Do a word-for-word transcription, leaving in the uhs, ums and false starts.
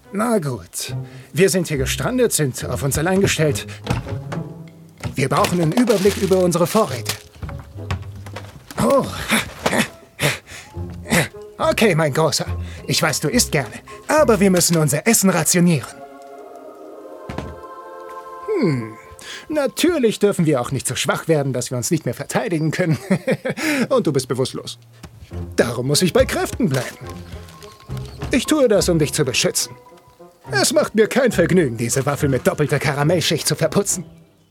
Na gut. Wir sind hier gestrandet, sind auf uns allein gestellt. Wir brauchen einen Überblick über unsere Vorräte. Oh. Okay, mein Großer. Ich weiß, du isst gerne. Aber wir müssen unser Essen rationieren. Hm. Natürlich dürfen wir auch nicht so schwach werden, dass wir uns nicht mehr verteidigen können. Und du bist bewusstlos. Darum muss ich bei Kräften bleiben. Ich tue das, um dich zu beschützen. Es macht mir kein Vergnügen, diese Waffel mit doppelter Karamellschicht zu verputzen.